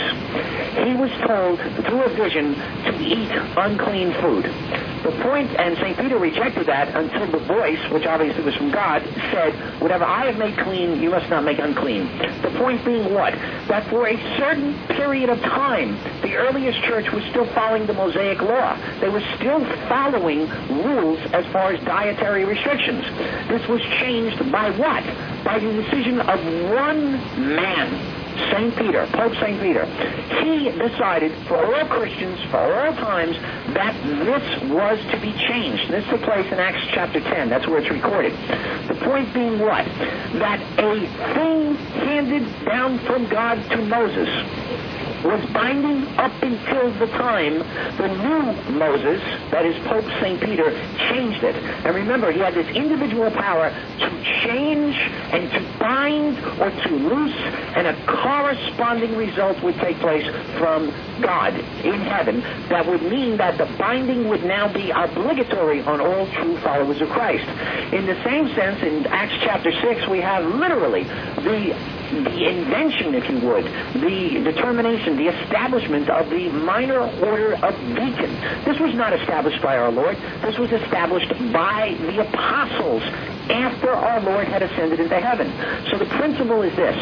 [SPEAKER 2] He was told through a vision to eat unclean food. The point, and Saint Peter rejected that until the voice, which obviously was from God, said, whatever I have made clean, you must not make unclean. The point being what? That for a certain period of time, the earliest church was still following the Mosaic law. They were still following rules as far as dietary restrictions. This was changed by what? By the decision of one man, Saint Peter, Pope Saint Peter. He decided for all Christians, for all times, that this was to be changed. This took place in Acts chapter ten. That's where it's recorded. The point being what? That a thing handed down from God to Moses was binding up until the time the new Moses, that is Pope Saint Peter, changed it. And remember, he had this individual power to change and to bind or to loose, and a corresponding result would take place from God in heaven. That would mean that the binding would now be obligatory on all true followers of Christ. In the same sense, in Acts chapter six, we have literally the the invention, if you would, the determination, the establishment of the minor order of deacon. This was not established by our Lord. This was established by the apostles after our Lord had ascended into heaven. So the principle is this: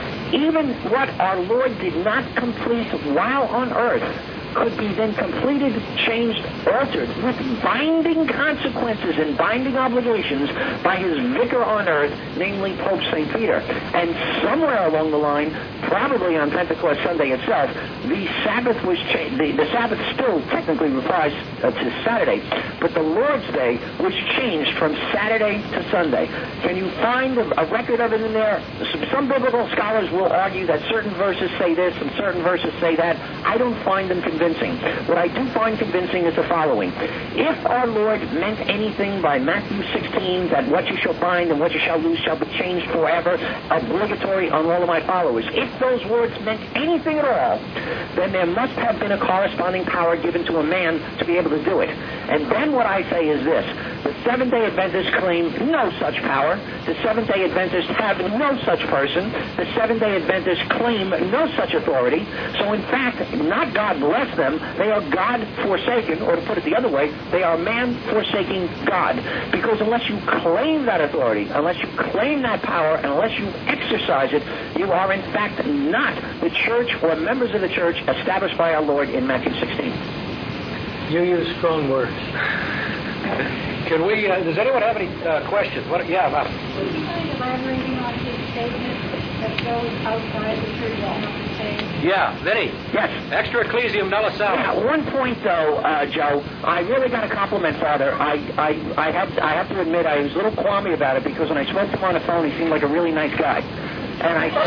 [SPEAKER 2] even what our Lord did not complete while on earth could be then completed, changed, altered, with binding consequences and binding obligations by his vicar on earth, namely Pope Saint Peter. And somewhere along the line, probably on Pentecost Sunday itself, the Sabbath was changed. The, the Sabbath still technically applies uh, to Saturday, but the Lord's Day was changed from Saturday to Sunday. Can you find a, a record of it in there? Some, some biblical scholars will argue that certain verses say this and certain verses say that. I don't find them convincing. What I do find convincing is the following. If our Lord meant anything by Matthew sixteen, that what you shall bind and what you shall loose shall be changed forever, obligatory on all of my followers, if those words meant anything at all, then there must have been a corresponding power given to a man to be able to do it. And then what I say is this: the Seventh-day Adventists claim no such power. The Seventh-day Adventists have no such person. The Seventh-day Adventists claim no such authority. So in fact, not God bless them, they are God-forsaken, or to put it the other way, they are man-forsaking God. Because unless you claim that authority, unless you claim that power, and unless you exercise it, you are in fact not the church or members of the church established by our Lord in Matthew sixteen.
[SPEAKER 4] You use strong words.
[SPEAKER 3] Can we, uh, does anyone have any uh, questions? What, yeah, Bob.
[SPEAKER 5] Would you mind elaborating on his statement that those outside the church will not be saved?
[SPEAKER 3] Yeah, Vinny.
[SPEAKER 2] Yes.
[SPEAKER 3] Extra ecclesiam nulla salus.
[SPEAKER 2] Yeah, one point though, uh, Joe, I really got to compliment Father. I, I, I have, I have to admit, I was a little qualmy about it because when I spoke to him on the phone, he seemed like a really nice guy, and I.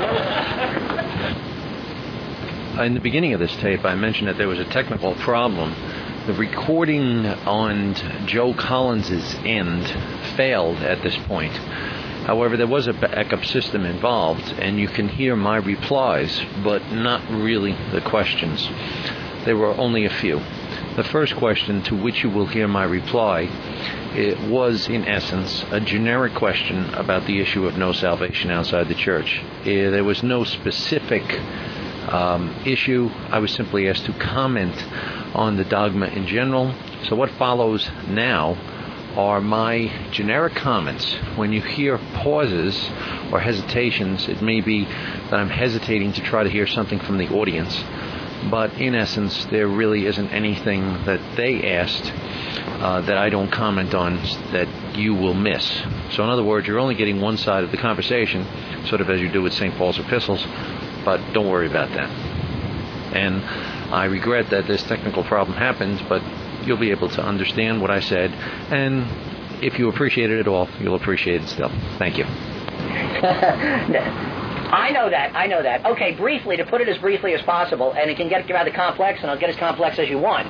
[SPEAKER 1] In the beginning of this tape, I mentioned that there was a technical problem. The recording on Joe Collins's end failed at this point. However, there was a backup system involved, and you can hear my replies, but not really the questions. There were only a few. The first question, to which you will hear my reply, it was, in essence, a generic question about the issue of no salvation outside the church. There was no specific um, issue. I was simply asked to comment on the dogma in general. So what follows now are my generic comments. When you hear pauses or hesitations, it may be that I'm hesitating to try to hear something from the audience. But in essence, there really isn't anything that they asked uh, that I don't comment on that you will miss. So in other words, you're only getting one side of the conversation, sort of as you do with Saint Paul's epistles, but don't worry about that. And I regret that this technical problem happened, but you'll be able to understand what I said, and if you appreciate it at all, you'll appreciate it still. Thank you.
[SPEAKER 6] I know that, I know that. Okay, briefly, to put it as briefly as possible, and it can get rather complex, and I'll get as complex as you want.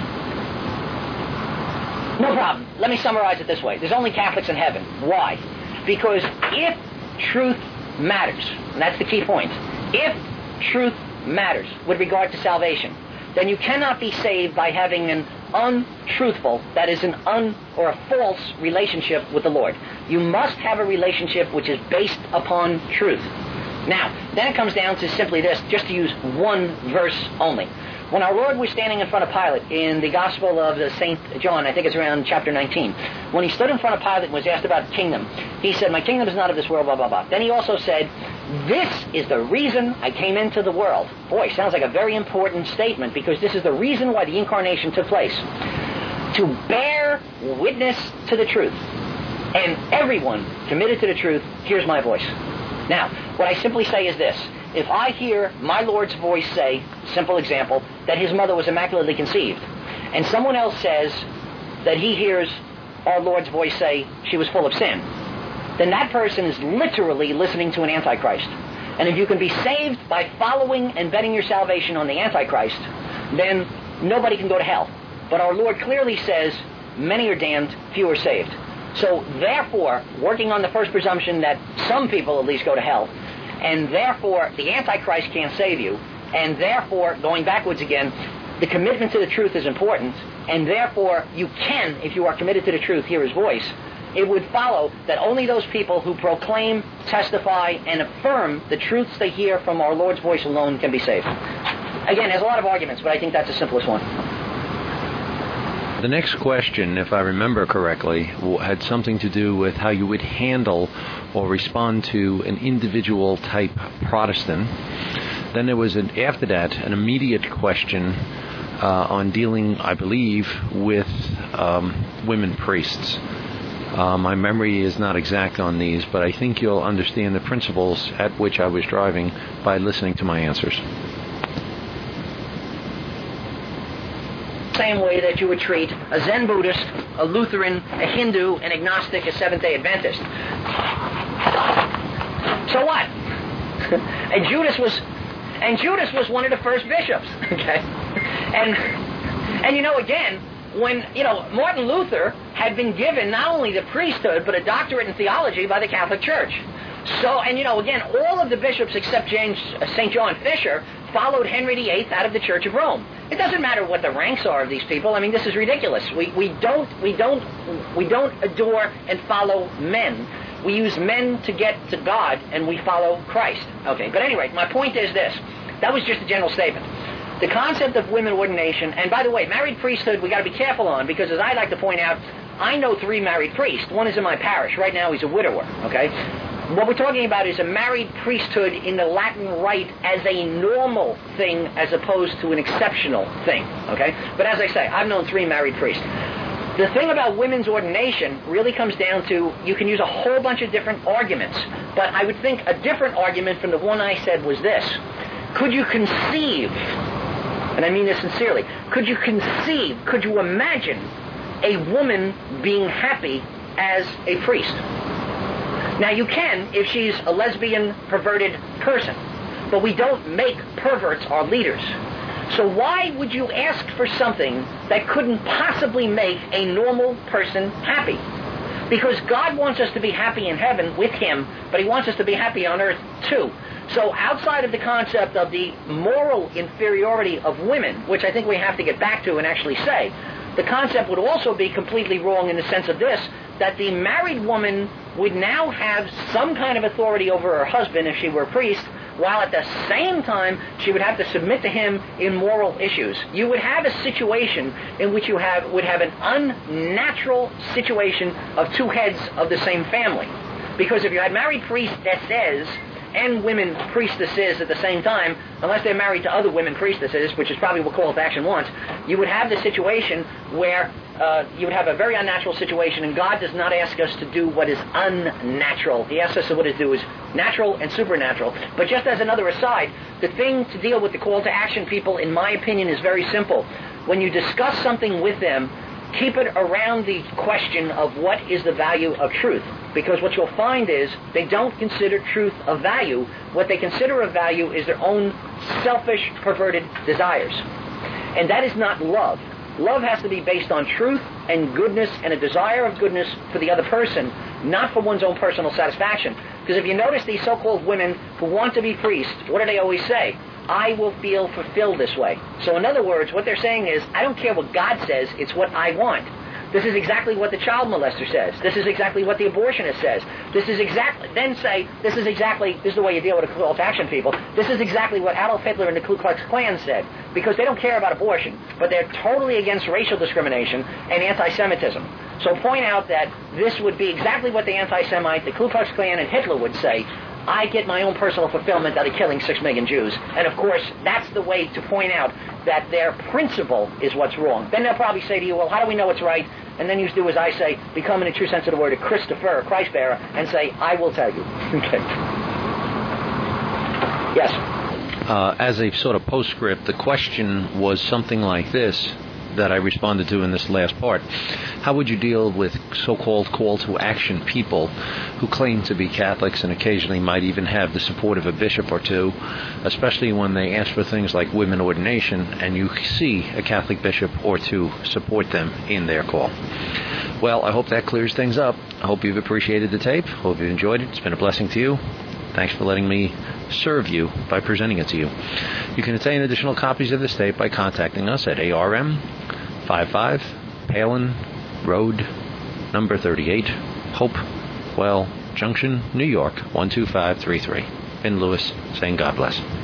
[SPEAKER 6] No problem. Let me summarize it this way. There's only Catholics in heaven. Why? Because if truth matters, and that's the key point, if truth matters with regard to salvation, then you cannot be saved by having an untruthful, that is an un or a false relationship with the Lord. You must have a relationship which is based upon truth. Now, then it comes down to simply this, just to use one verse only. When our Lord was standing in front of Pilate in the Gospel of Saint John, I think it's around chapter nineteen, when he stood in front of Pilate and was asked about the kingdom, he said, "My kingdom is not of this world, blah, blah, blah." Then he also said, "This is the reason I came into the world." Boy, sounds like a very important statement, because this is the reason why the incarnation took place. To bear witness to the truth. And everyone committed to the truth hears my voice. Now, what I simply say is this. If I hear my Lord's voice say, simple example, that his mother was immaculately conceived, and someone else says that he hears our Lord's voice say she was full of sin, then that person is literally listening to an Antichrist. And if you can be saved by following and betting your salvation on the Antichrist, then nobody can go to hell. But our Lord clearly says, many are damned, few are saved. So therefore, working on the first presumption that some people at least go to hell, and therefore the Antichrist can't save you, and therefore, going backwards again, the commitment to the truth is important, and therefore you can, if you are committed to the truth, hear his voice. It would follow that only those people who proclaim, testify, and affirm the truths they hear from our Lord's voice alone can be saved. Again, there's a lot of arguments, but I think that's the simplest one.
[SPEAKER 1] The next question, if I remember correctly, had something to do with how you would handle or respond to an individual type Protestant. Then there was, an, after that, an immediate question uh, on dealing, I believe, with um, women priests. Uh, my memory is not exact on these, but I think you'll understand the principles at which I was driving by listening to my answers.
[SPEAKER 6] Same way that you would treat a Zen Buddhist, a Lutheran, a Hindu, an agnostic, a Seventh-day Adventist. So what? and Judas was, and Judas was one of the first bishops. Okay, and and you know again, when you know Martin Luther had been given not only the priesthood but a doctorate in theology by the Catholic Church. So, and you know again, all of the bishops except James uh, Saint John Fisher followed Henry the Eighth out of the Church of Rome. It doesn't matter what the ranks are of these people. I mean, this is ridiculous. We we don't we don't we don't adore and follow men. We use men to get to God, and we follow Christ. Okay, but anyway, my point is this. That was just a general statement. The concept of women ordination, and by the way, married priesthood we got to be careful on, because as I like to point out, I know three married priests. One is in my parish. Right now he's a widower. Okay. What we're talking about is a married priesthood in the Latin Rite as a normal thing as opposed to an exceptional thing, okay? But as I say, I've known three married priests. The thing about women's ordination really comes down to, you can use a whole bunch of different arguments, but I would think a different argument from the one I said was this. Could you conceive, and I mean this sincerely, could you conceive, could you imagine a woman being happy as a priest? Now you can if she's a lesbian, perverted person, but we don't make perverts our leaders. So why would you ask for something that couldn't possibly make a normal person happy? Because God wants us to be happy in heaven with Him, but He wants us to be happy on earth too. So outside of the concept of the moral inferiority of women, which I think we have to get back to and actually say, the concept would also be completely wrong in the sense of this, that the married woman would now have some kind of authority over her husband if she were a priest, while at the same time she would have to submit to him in moral issues. You would have a situation in which you have would have an unnatural situation of two heads of the same family. Because if you had married priestesses and women priestesses at the same time, unless they're married to other women priestesses, which is probably what Call to Action wants, you would have the situation where uh, you would have a very unnatural situation, and God does not ask us to do what is unnatural. He asks us to what is do is natural and supernatural. But just as another aside, the thing to deal with the Call to Action people, in my opinion, is very simple. When you discuss something with them, keep it around the question of what is the value of truth. Because what you'll find is they don't consider truth of value. What they consider of value is their own selfish, perverted desires. And that is not love. Love has to be based on truth and goodness and a desire of goodness for the other person, not for one's own personal satisfaction. Because if you notice these so-called women who want to be priests, what do they always say? I will feel fulfilled this way. So in other words, what they're saying is, I don't care what God says, it's what I want. This is exactly what the child molester says. This is exactly what the abortionist says. This is exactly, then say, this is exactly, this is the way you deal with the Call to Action people. This is exactly what Adolf Hitler and the Ku Klux Klan said. Because they don't care about abortion, but they're totally against racial discrimination and anti-Semitism. So point out that this would be exactly what the anti-Semite, the Ku Klux Klan, and Hitler would say. I get my own personal fulfillment out of killing six million Jews. And of course, that's the way to point out that their principle is what's wrong. Then they'll probably say to you, well, how do we know it's right? And then you do as I say, become in a true sense of the word a Christopher, a Christ bearer, and say, I will tell you. Okay. Yes?
[SPEAKER 1] Uh, as a sort of postscript, the question was something like this that I responded to in this last part. How would you deal with so-called call to action people who claim to be Catholics and occasionally might even have the support of a bishop or two, especially when they ask for things like women ordination and you see a Catholic bishop or two support them in their call? Well, I hope that clears things up. I hope you've appreciated the tape. Hope you've enjoyed it. It's been a blessing to you. Thanks for letting me serve you by presenting it to you. You can obtain additional copies of this tape by contacting us at A R M fifty-five Palin Road, number thirty-eight, Hopewell Junction, New York, one two five three three. Ben Lewis saying God bless.